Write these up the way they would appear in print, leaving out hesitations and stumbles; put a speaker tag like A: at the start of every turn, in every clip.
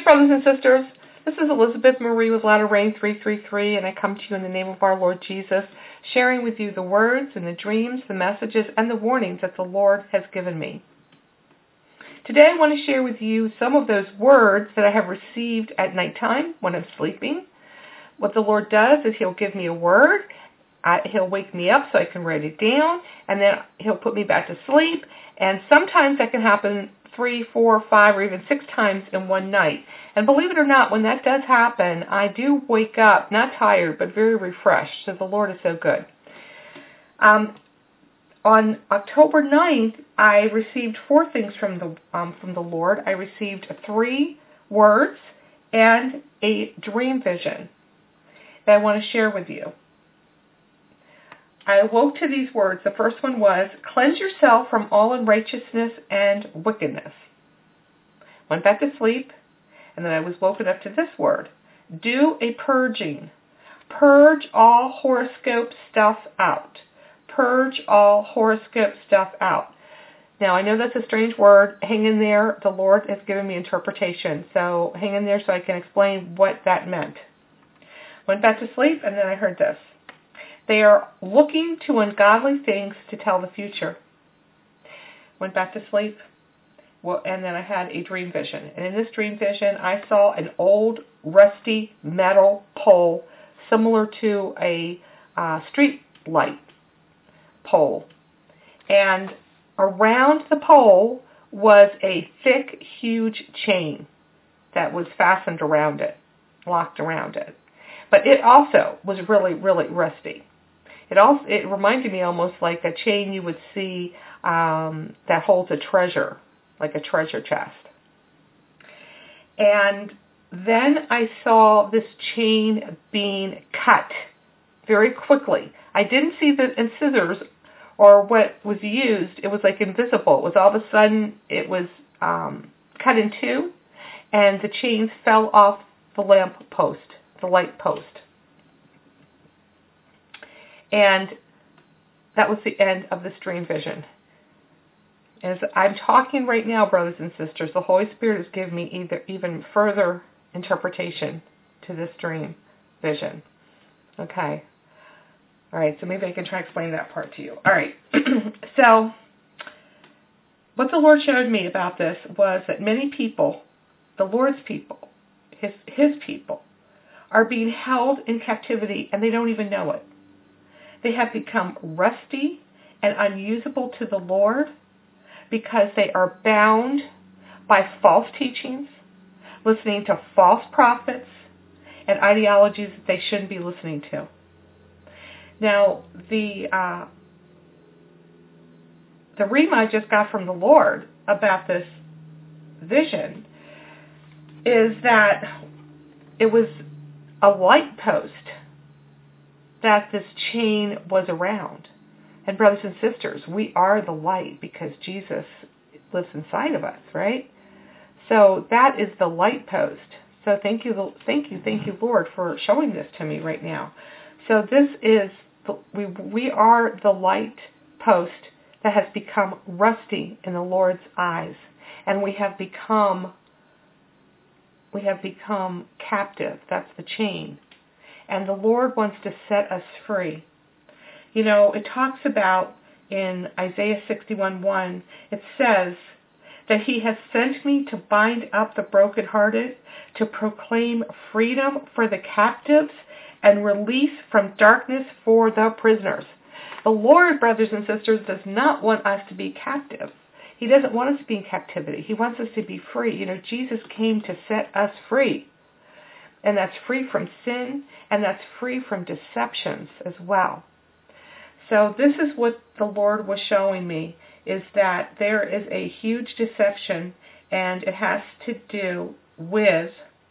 A: brothers and sisters. This is Elizabeth Marie with Latter Rain 333, and I come to you in the name of our Lord Jesus, sharing with you the words and the dreams, the messages, and the warnings that the Lord has given me. Today I want to share with you some of those words that I have received at nighttime when I'm sleeping. What the Lord does is He'll give me a word, He'll wake me up so I can write it down, and then He'll put me back to sleep, and sometimes that can happen 3, 4, 5, or even 6 times in one night. And believe it or not, when that does happen, I do wake up, not tired, but very refreshed. So the Lord is so good. On October 9th, I received 4 things from the Lord. I received 3 words and a dream vision that I want to share with you. I awoke to these words. The first one was, cleanse yourself from all unrighteousness and wickedness. Went back to sleep, and then I was woken up to this word. Do a purging. Purge all horoscope stuff out. Purge all horoscope stuff out. Now, I know that's a strange word. Hang in there. The Lord has given me interpretation. So hang in there so I can explain what that meant. Went back to sleep, and then I heard this. They are looking to ungodly things to tell the future. Went back to sleep, and then I had a dream vision. And in this dream vision, I saw an old, rusty metal pole similar to a street light pole. And around the pole was a thick, huge chain that was fastened around it, locked around it. But it also was really, really rusty. It reminded me almost like a chain you would see that holds a treasure, like a treasure chest. And then I saw this chain being cut very quickly. I didn't see the scissors or what was used. It was like invisible. It was all of a sudden, it was cut in two, and the chains fell off the lamp post, the light post. And that was the end of this dream vision. As I'm talking right now, brothers and sisters, the Holy Spirit has given me even further interpretation to this dream vision. Okay. All right, so maybe I can try to explain that part to you. All right. So what the Lord showed me about this was that many people, the Lord's people, His people, are being held in captivity and they don't even know it. They have become rusty and unusable to the Lord because they are bound by false teachings, listening to false prophets, and ideologies that they shouldn't be listening to. Now, the rhema I just got from the Lord about this vision is that it was a light post that this chain was around. And brothers and sisters, we are the light because Jesus lives inside of us, right? So that is the light post. So thank you, Lord, for showing this to me right now. So this is, we are the light post that has become rusty in the Lord's eyes. And we have become captive. That's the chain. And the Lord wants to set us free. You know, it talks about in Isaiah 61:1, it says that He has sent me to bind up the brokenhearted, to proclaim freedom for the captives, and release from darkness for the prisoners. The Lord, brothers and sisters, does not want us to be captive. He doesn't want us to be in captivity. He wants us to be free. You know, Jesus came to set us free. And that's free from sin, and that's free from deceptions as well. So this is what the Lord was showing me, is that there is a huge deception, and it has to do with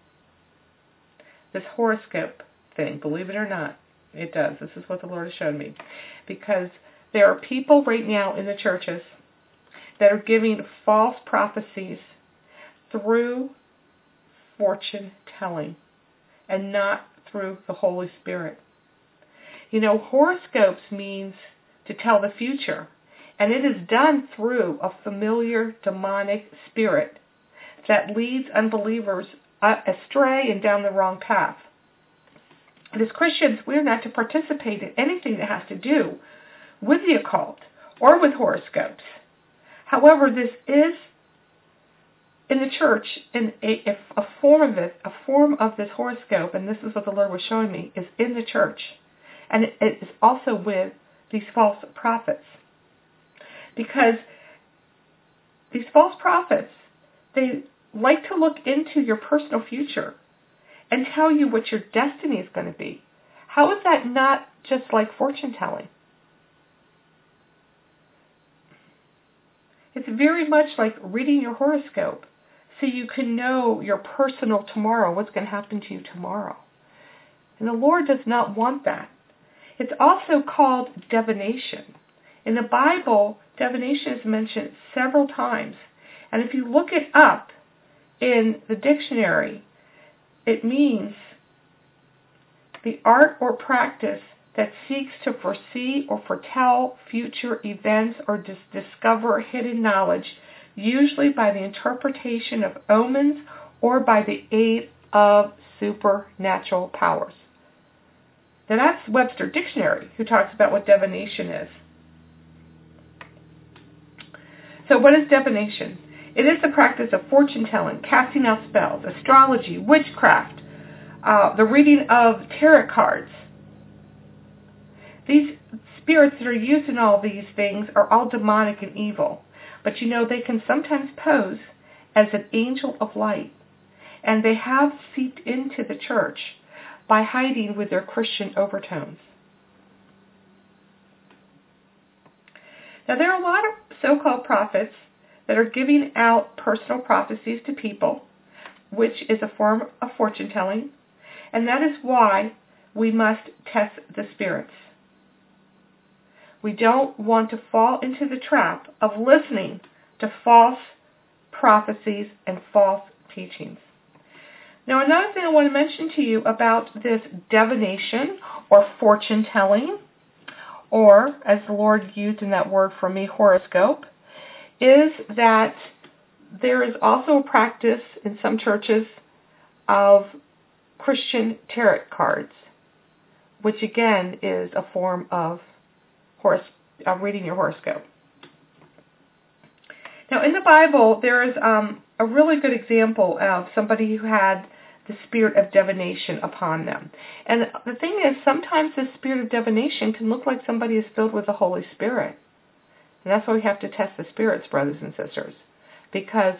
A: this horoscope thing. Believe it or not, it does. This is what the Lord has shown me. Because there are people right now in the churches that are giving false prophecies through fortune telling, and not through the Holy Spirit. You know, horoscopes means to tell the future, and it is done through a familiar demonic spirit that leads unbelievers astray and down the wrong path. And as Christians, we're not to participate in anything that has to do with the occult or with horoscopes. However, this is in the church, in a form of it, a form of this horoscope, and this is what the Lord was showing me, is in the church. And it is also with these false prophets. Because these false prophets, they like to look into your personal future and tell you what your destiny is going to be. How is that not just like fortune telling? It's very much like reading your horoscope so you can know your personal tomorrow, what's going to happen to you tomorrow. And the Lord does not want that. It's also called divination. In the Bible, divination is mentioned several times. And if you look it up in the dictionary, it means the art or practice that seeks to foresee or foretell future events or discover hidden knowledge, usually by the interpretation of omens or by the aid of supernatural powers. Now that's Webster Dictionary, who talks about what divination is. So what is divination? It is the practice of fortune-telling, casting out spells, astrology, witchcraft, the reading of tarot cards. These spirits that are used in all these things are all demonic and evil. But you know, they can sometimes pose as an angel of light. And they have seeped into the church by hiding with their Christian overtones. Now, there are a lot of so-called prophets that are giving out personal prophecies to people, which is a form of fortune-telling. And that is why we must test the spirits. We don't want to fall into the trap of listening to false prophecies and false teachings. Now, another thing I want to mention to you about this divination or fortune-telling, or as the Lord used in that word for me, horoscope, is that there is also a practice in some churches of Christian tarot cards, which again is a form of reading your horoscope. Now, in the Bible, there is a really good example of somebody who had the spirit of divination upon them. And the thing is, sometimes the spirit of divination can look like somebody is filled with the Holy Spirit. And that's why we have to test the spirits, brothers and sisters, because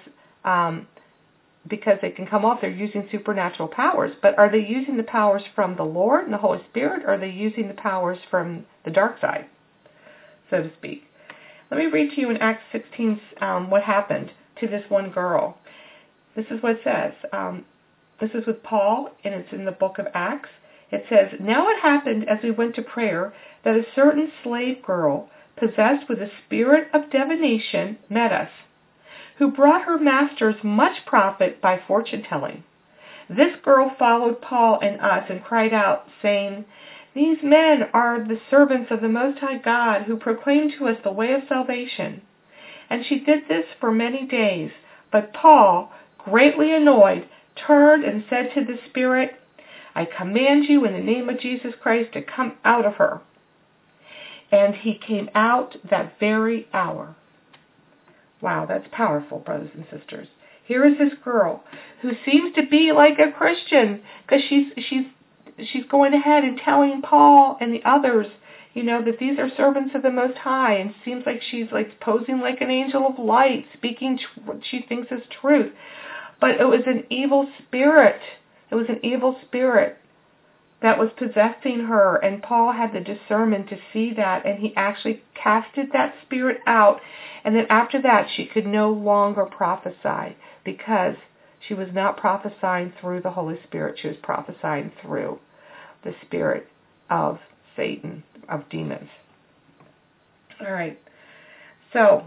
A: they can come off, they're using supernatural powers. But are they using the powers from the Lord and the Holy Spirit, or are they using the powers from the dark side, so to speak? Let me read to you in Acts 16 what happened to this one girl. This is what it says. This is with Paul, and it's in the book of Acts. It says, "Now it happened as we went to prayer that a certain slave girl, possessed with a spirit of divination, met us, who brought her masters much profit by fortune-telling. This girl followed Paul and us and cried out, saying, 'These men are the servants of the Most High God, who proclaim to us the way of salvation.' And she did this for many days. But Paul, greatly annoyed, turned and said to the spirit, 'I command you in the name of Jesus Christ to come out of her.' And he came out that very hour." Wow, that's powerful, brothers and sisters. Here is this girl who seems to be like a Christian, because she's going ahead and telling Paul and the others, that these are servants of the Most High, and seems like she's like posing like an angel of light, speaking what she thinks is truth. But it was an evil spirit. It was an evil spirit that was possessing her, and Paul had the discernment to see that, and he actually casted that spirit out. And then after that, she could no longer prophesy, because she was not prophesying through the Holy Spirit. She was prophesying through the spirit of Satan, of demons. All right. So,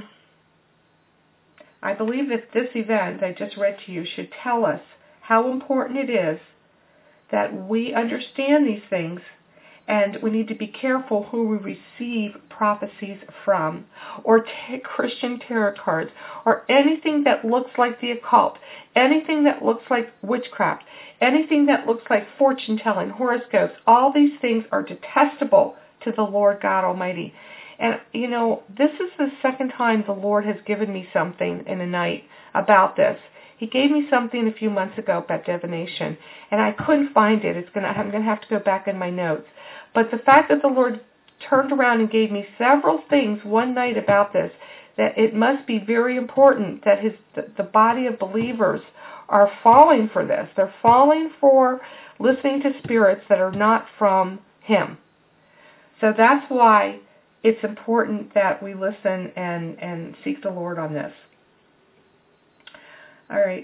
A: I believe that this event I just read to you should tell us how important it is that we understand these things And we need to be careful who we receive prophecies from, or Christian tarot cards, or anything that looks like the occult, anything that looks like witchcraft, anything that looks like fortune telling, horoscopes. All these things are detestable to the Lord God Almighty. And, this is the second time the Lord has given me something in a night about this. He gave me something a few months ago about divination, and I couldn't find it. I'm going to have to go back in my notes. But the fact that the Lord turned around and gave me several things one night about this, that it must be very important that the body of believers are falling for this. They're falling for listening to spirits that are not from Him. So that's why it's important that we listen and seek the Lord on this. All right.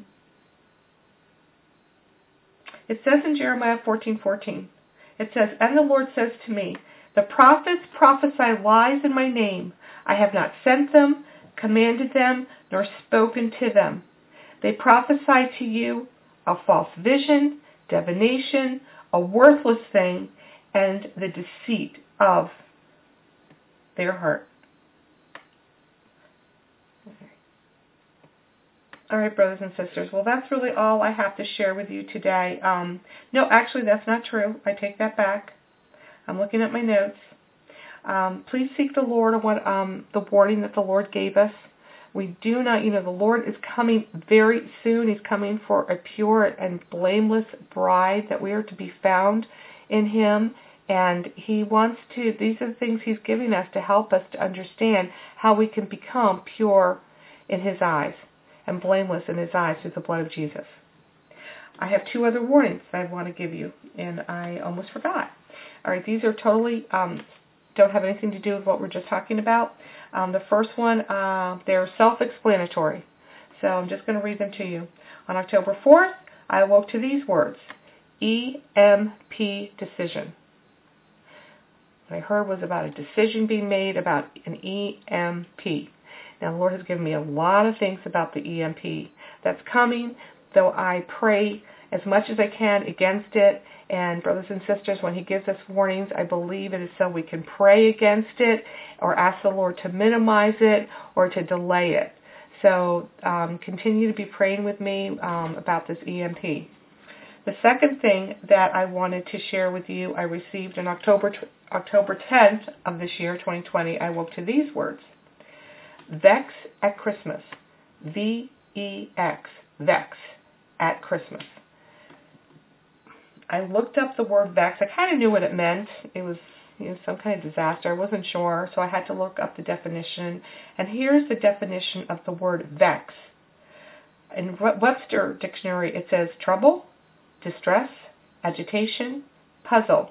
A: It says in Jeremiah 14:14, it says, "And the Lord says to me, the prophets prophesy lies in my name. I have not sent them, commanded them, nor spoken to them. They prophesy to you a false vision, divination, a worthless thing, and the deceit of their heart." All right, brothers and sisters. Well, that's really all I have to share with you today. No, actually, that's not true. I take that back. I'm looking at my notes. Please seek the Lord on what the warning that the Lord gave us. We do not, the Lord is coming very soon. He's coming for a pure and blameless bride, that we are to be found in Him. And He wants to, these are the things He's giving us to help us to understand how we can become pure in His eyes and blameless in His eyes through the blood of Jesus. I have two other warnings I want to give you, and I almost forgot. All right, these are totally, don't have anything to do with what we're just talking about. The first one, they're self-explanatory. So I'm just going to read them to you. On October 4th, I awoke to these words: EMP decision. What I heard was about a decision being made about an EMP. Now, the Lord has given me a lot of things about the EMP that's coming, though I pray as much as I can against it. And brothers and sisters, when He gives us warnings, I believe it is so we can pray against it or ask the Lord to minimize it or to delay it. So continue to be praying with me about this EMP. The second thing that I wanted to share with you, I received on October 10th of this year, 2020, I woke to these words: Vex at Christmas. V-E-X. Vex at Christmas. I looked up the word vex. I kind of knew what it meant. It was some kind of disaster. I wasn't sure, so I had to look up the definition. And here's the definition of the word vex. In Webster Dictionary, it says trouble, distress, agitation, puzzle.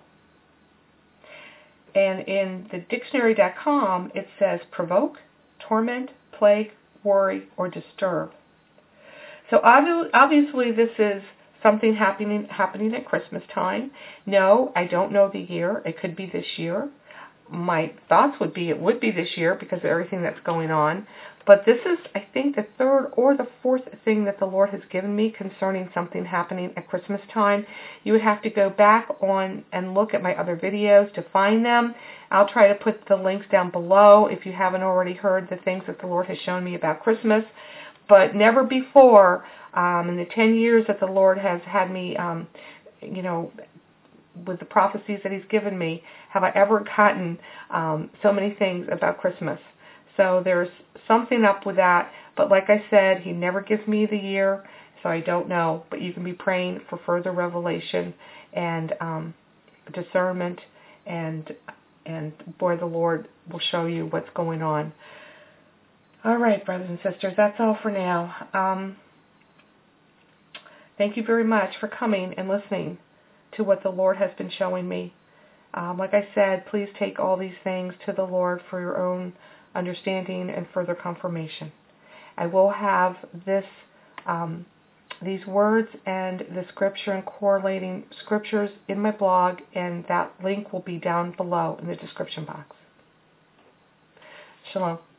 A: And in the dictionary.com, it says provoke, torment, plague, worry, or disturb. So obviously this is something happening at Christmas time. No, I don't know the year. It could be this year. My thoughts would be it would be this year because of everything that's going on. But this is, I think, the third or the fourth thing that the Lord has given me concerning something happening at Christmas time. You would have to go back on and look at my other videos to find them. I'll try to put the links down below if you haven't already heard the things that the Lord has shown me about Christmas. But never before in the 10 years that the Lord has had me, with the prophecies that He's given me, have I ever gotten so many things about Christmas. So there's something up with that. But like I said, He never gives me the year, so I don't know. But you can be praying for further revelation and discernment, and boy, the Lord will show you what's going on. All right, brothers and sisters, that's all for now. Thank you very much for coming and listening to what the Lord has been showing me. Like I said, please take all these things to the Lord for your own understanding and further confirmation. I will have these words and the scripture and correlating scriptures in my blog, and that link will be down below in the description box. Shalom.